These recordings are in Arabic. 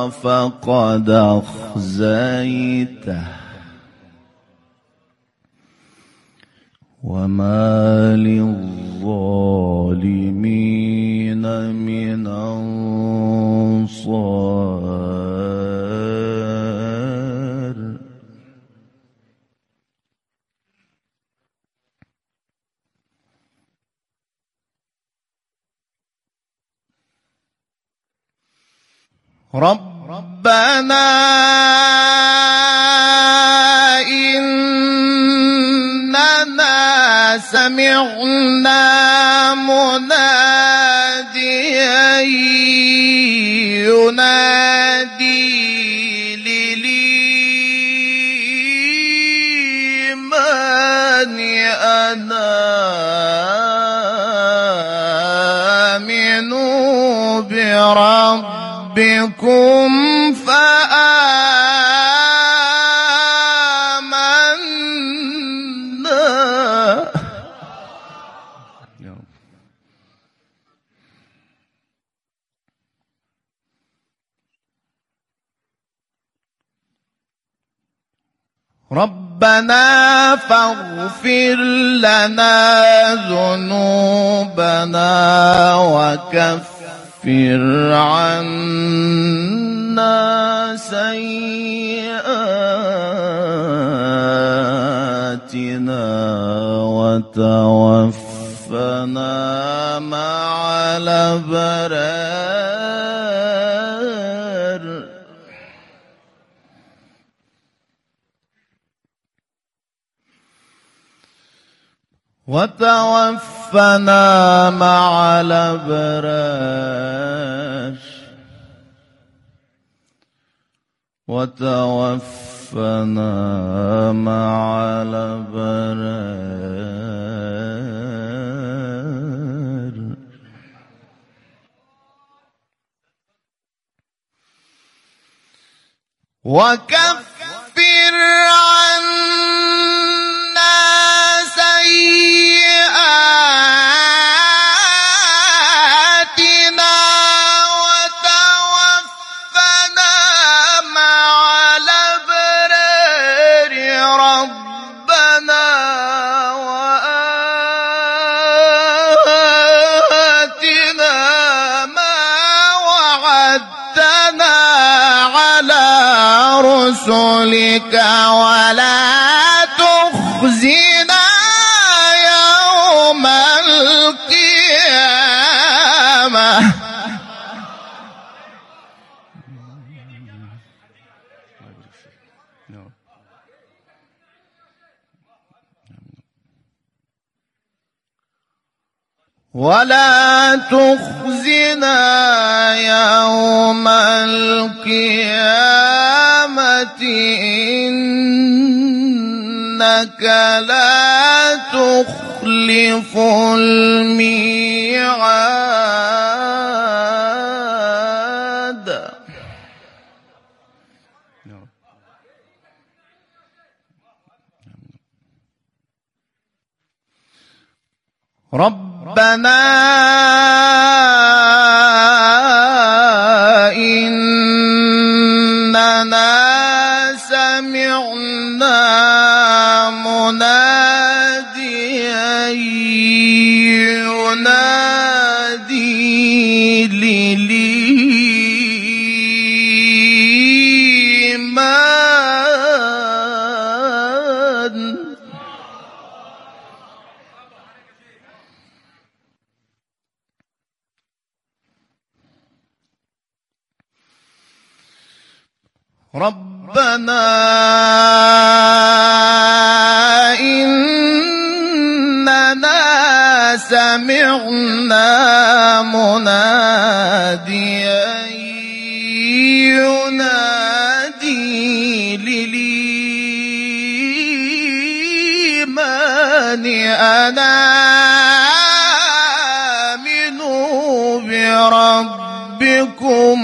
فقد أخزيته وما للظالمين من أنصار. ربنا إننا سمعنا مناديا ينادي للإيمان أن آمنوا بربكم فآمنا. ربنا فاغفر لنا ذنوبنا وكفر عنا سيئاتنا وتوفنا مع الأبرار. وتوفنا مع الأبرار. وتوفنا مع الأبرار. وكفر عنا سيئاتنا وتوفنا مع الأبرار. ربنا وآتنا ما وعدتنا على رسلك ولا تخزنا يوم القيامة. ولا تخزنا يوم القيامة إنك لا تخلف الميعاد. ربنا إننا سمعنا مناديا ينادي للإيمان. ربنا إننا سمعنا مناديا ينادي للإيمان أن آمنوا بربكم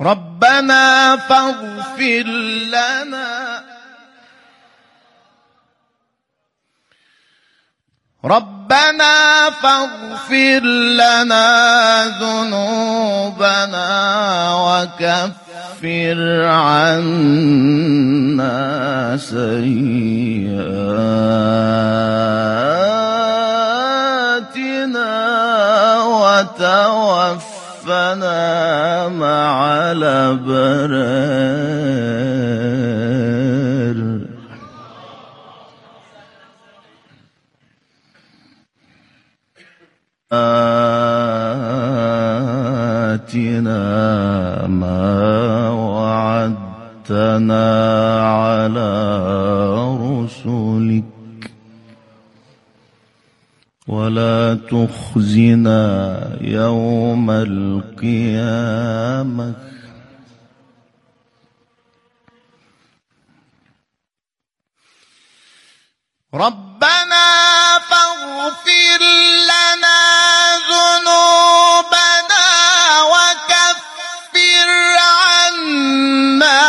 ربنا فاغفر لنا ربنا فاغفر لنا ذنوبنا وكفر عنا سيئاتنا وتوفنا مع الأبرار. آتنا ما وعدتنا على رسلك ولا تخزنا يوم القيامة. ربنا فاغفر لنا ذنوبنا وكفر عنا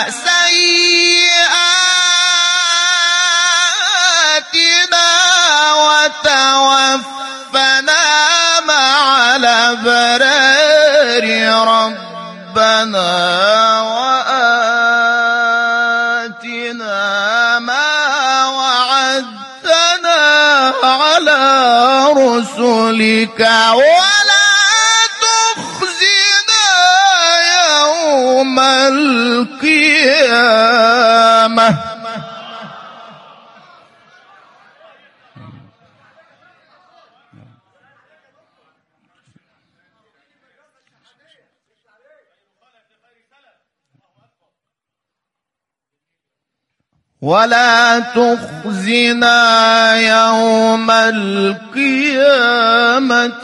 سيئاتنا وتوفنا مع الأبرار. ربنا وآتنا ما وعدتنا على رسلك ولا تخزنا يوم القيامة. ولا تخزنا يوم القيامة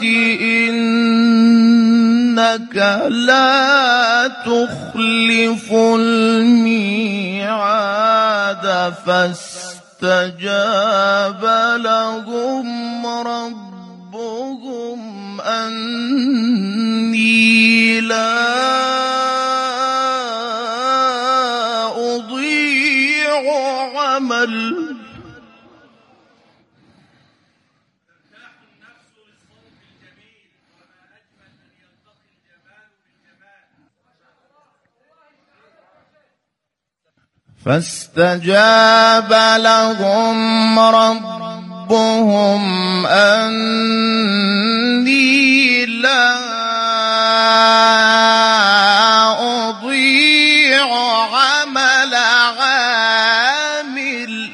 إنك لا تخلف الميعاد. فاستجاب لهم ربهم أني لا عمل فاستجاب لهم ربهم أني لا أضيع عمل عامل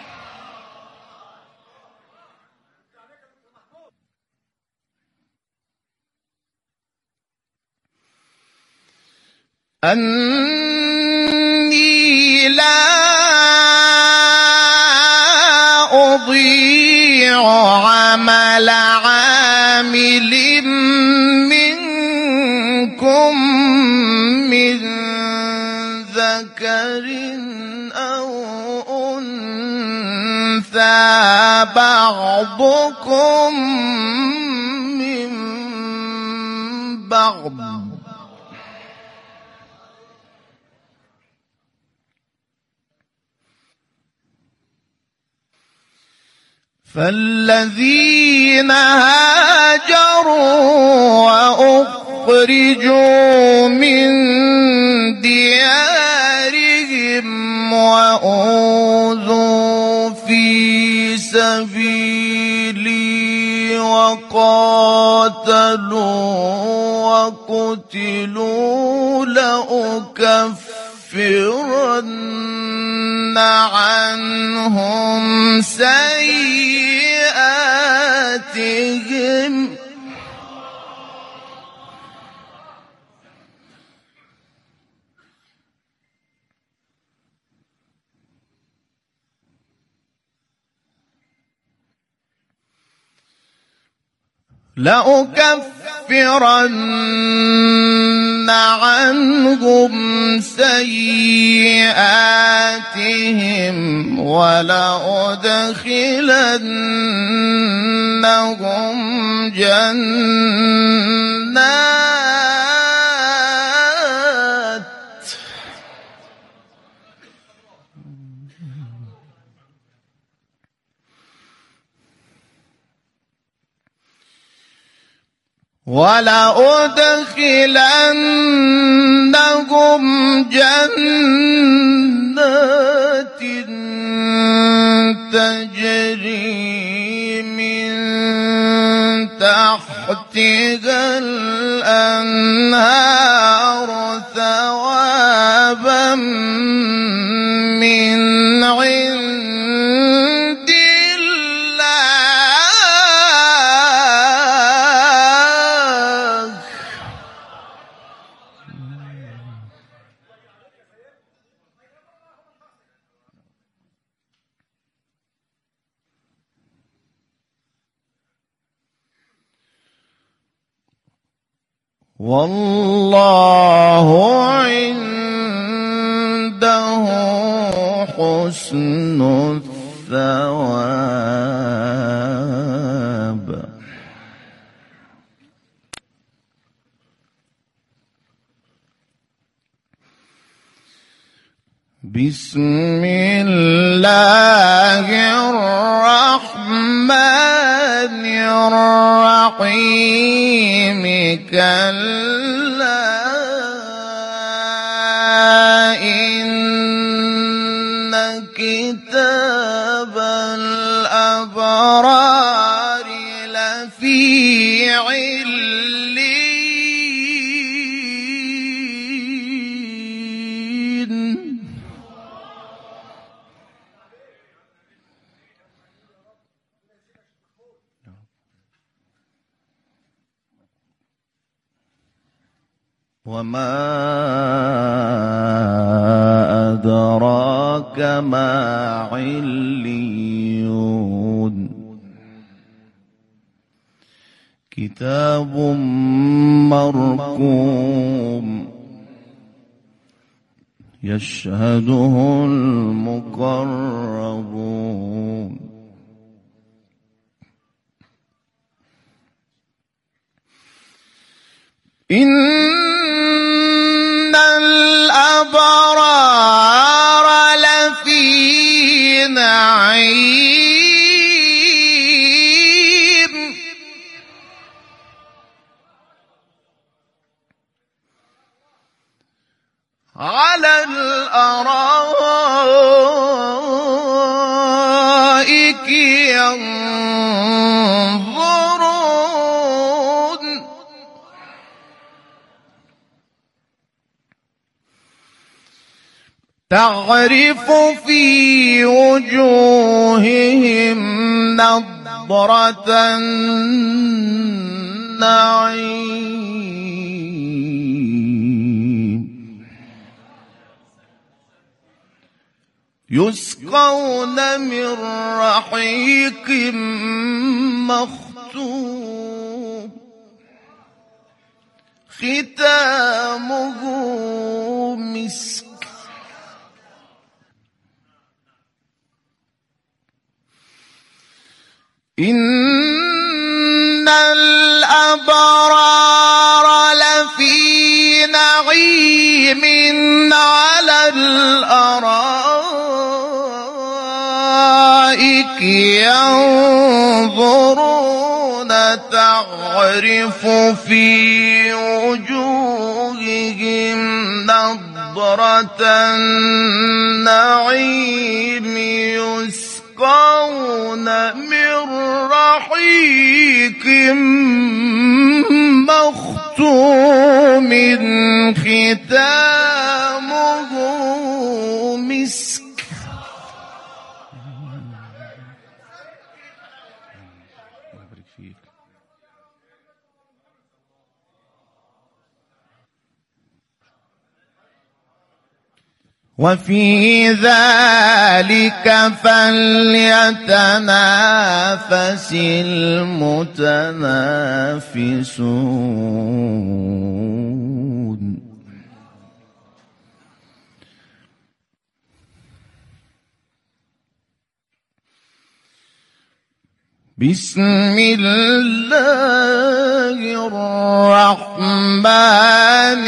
أني لا أضيع عمل عامل منكم من ذكر أو أنثى بعضكم من بعض فالذين هاجروا وأخرجوا من ديارهم وأوذوا في سبيلي وقاتلوا وقتلوا لأكفرن عنهم سيئاتهم لأكفرن عنهم سيئاتهم ولأدخلنهم جنات ولأدخلنهم جنات تجري من تحتها الأنهار ثوابا من عند الله. والله عنده حسن الثواب. بسم الله الرحمن الرحيم. كلا إن كتاب الأبرار لفي عليين. وما أدراك ما عليون. كتاب مرقوم يشهده المقربون. إن الأبرار لفي نعيم. على الأرائك ينظرون. تعرف في وجوههم نضرة النعيم. يسقون من رحيق مختوم ختامه مسك. إن الأبرار لفي نعيم على الأرائك ينظرون. تعرف في وجوههم نضرة النعيم. يسقون من رحيق مختوم ختامه مسك. وفي ذلك فليتنافس المتنافسون. بسم الله الرحمن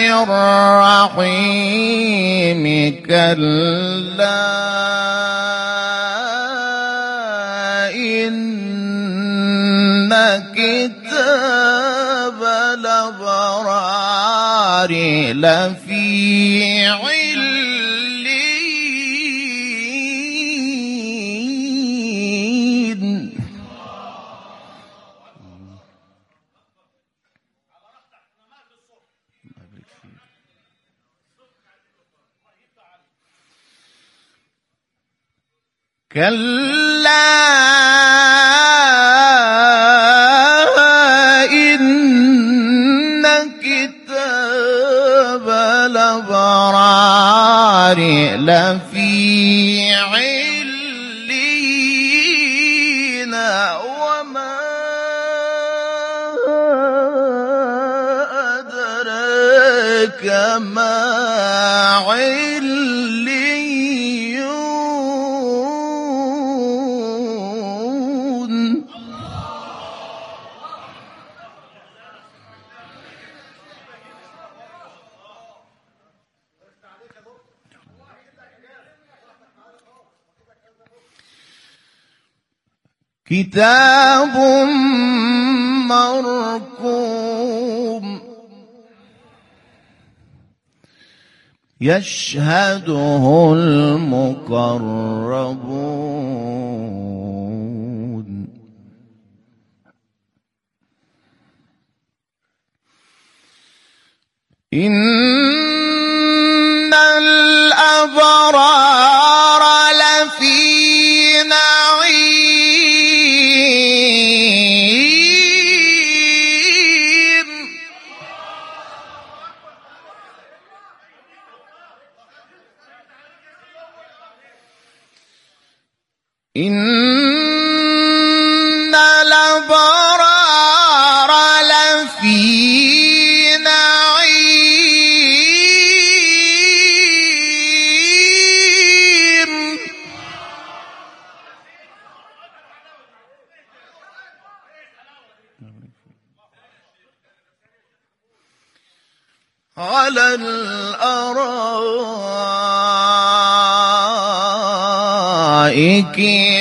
الرحيم. كلا إن كتاب لفي عليين. كلا إن كتاب الأبرار لفي عليين. وما أدراك ما عليون. كتاب مرقوم يشهده المقربون. إن الأبرار لفي نعيم. إن الأبرار لفي نعيم. على الأرائك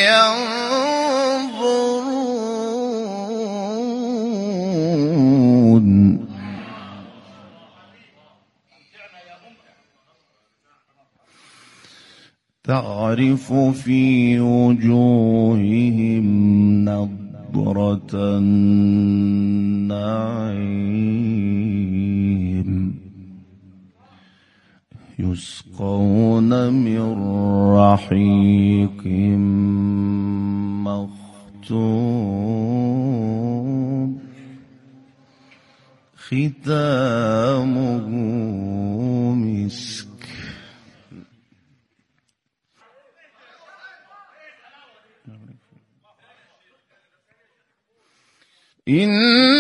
ينظرون. تعرف في وجوههم نضرة النعيم. يسقون من رحيق مختوم ختامه مسك. إن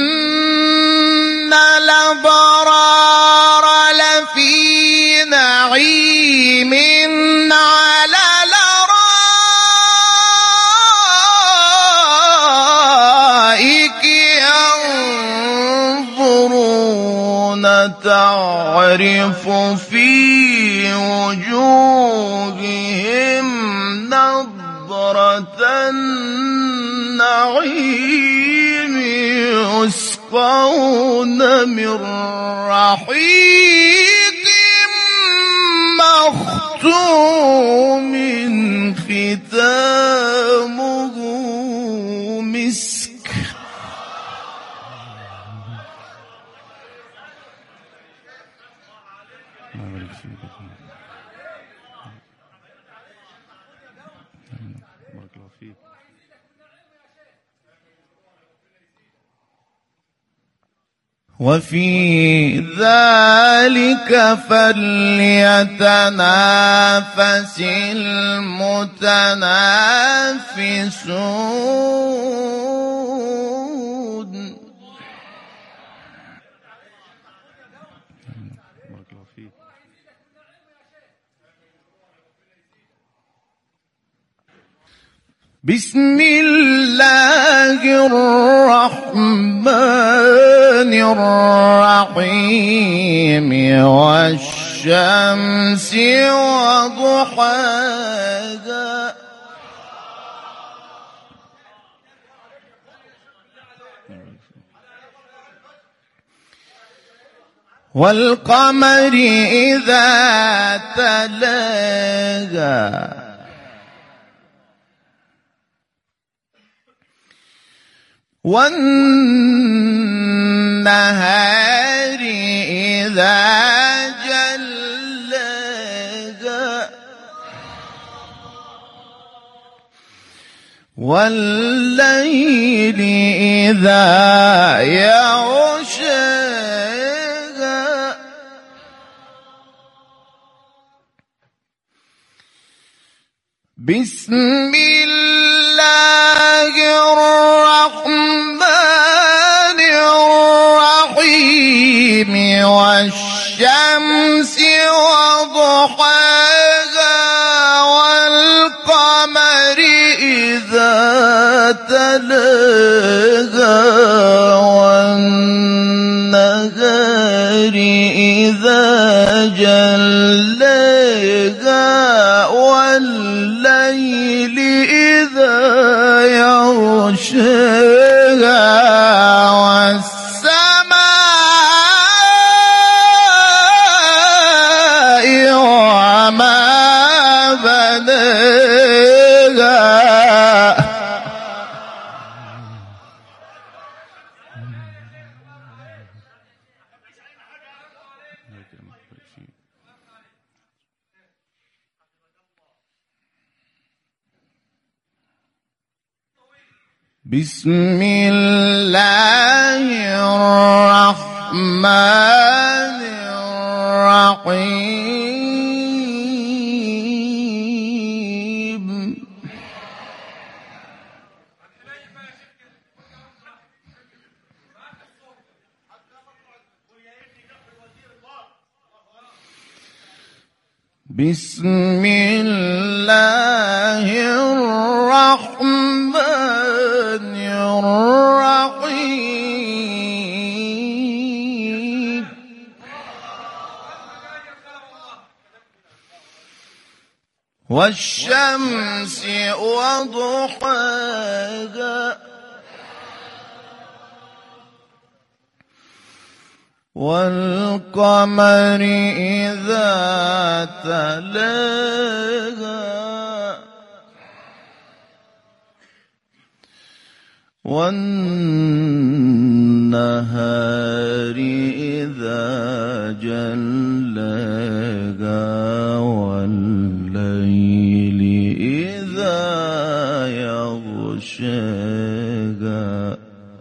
الأبرار لفي نعيم على الأرائك ينظرون. تعرف في وجوههم نضرة النعيم. يسقون من رحيق مختوم ختامه مسك. وفي ذلك فليتنافس المتنافسون. بسم الله الرحمن الرحيم. والشمس وضحاها. والقمر إذا تلاها والنهار إذا جلاها والليل إذا يغشاها بسم الله الرحمن الرحيم والشمس وضحاها والقمر إذا تلاها والنهار إذا جلاها والليل إذا يغشاها والسماء وما بناها بسم الله الرحمن الرحيم بسم الله الرحمن الرحيم والشمس وضحاها والقمر إذا تلاها والنهار إذا جلاها والليل إذا يغشاها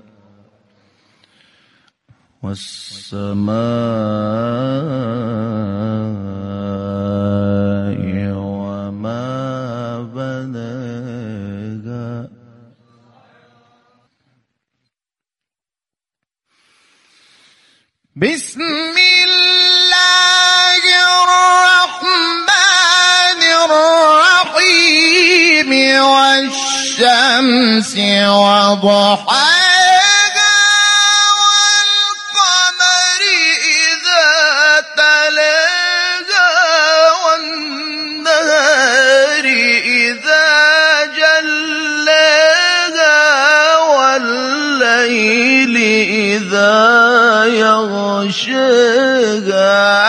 والسماء وما بناها بسم الله الرحمن الرحيم والشمس وضحاها والقمر إذا تلاها والنهار إذا جلاها والليل إذا يغشاها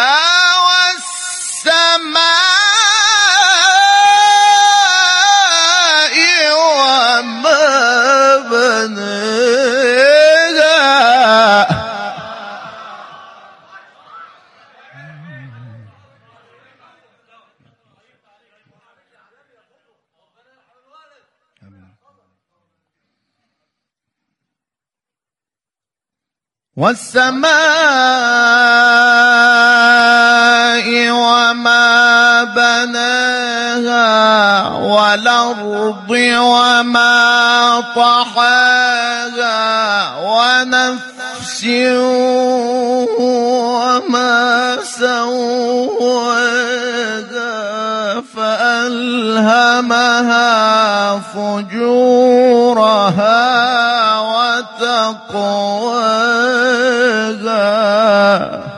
والسماء وما بناها والسماء وما بناها والأرض وما طحاها ونفس وما سواها فألهمها فجورها وتقواها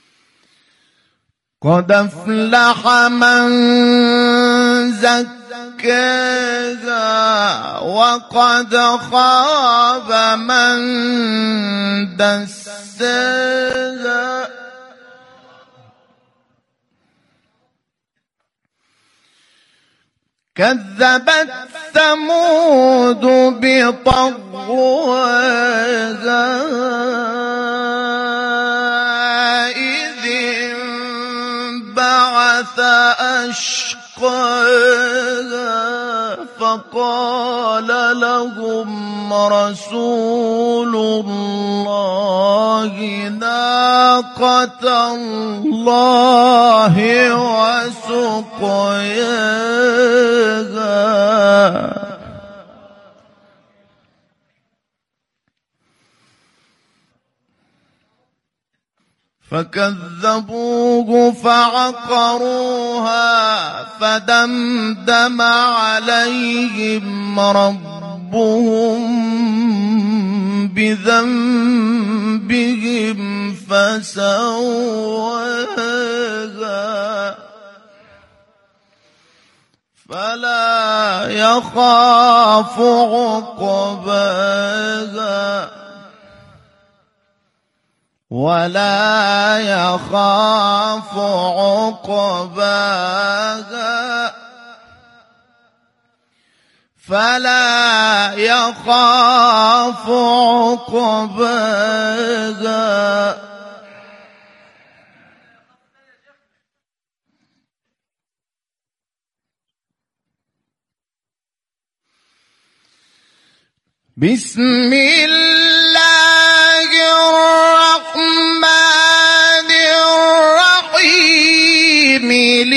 قد أفلح من زكاها زكاها وقد خاب من دساها كذبت ثمود بطغواها إذ انبعث أشقاها فقال لهم رسول الله ناقة الله وسقياها فكذبوه فعقروها فدمدم عليهم ربهم بذنبهم فسواها فلا يخاف عقباها ولا يخاف عقباها فلا يخاف عقباها بسم الله الرحمن الرحيم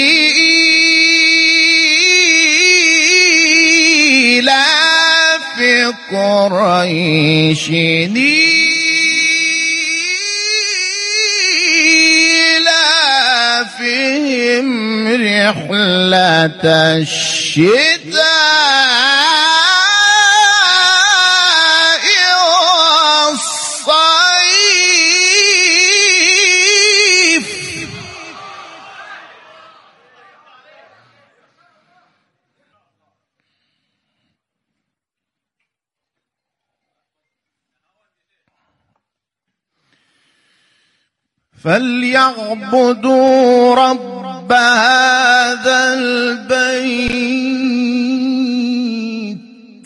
لإيلاف قريش إيلافهم رحلة الشتاء فليعبدوا رب هذا البيت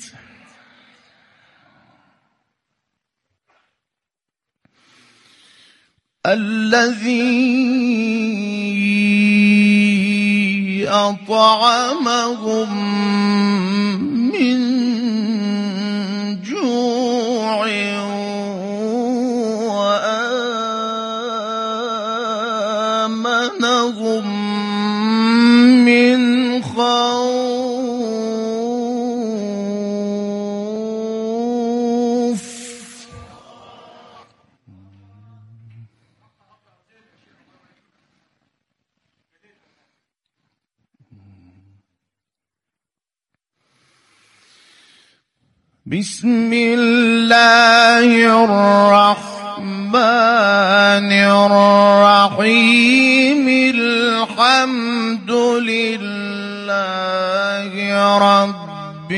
الذي أطعمهم من جوع وآمنهم من خوف بسم الله الرحمن الرحيم الحمد لله رب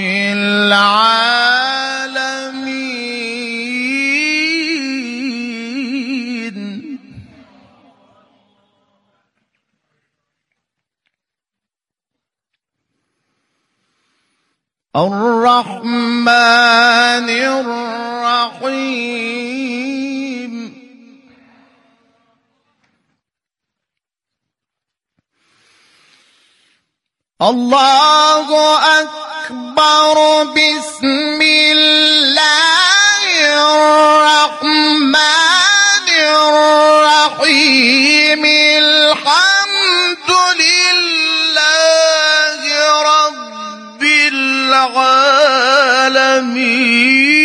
العالمين الرحمن الرحيم الله أكبر بسم الله الرحمن الرحيم الحمد لله رب العالمين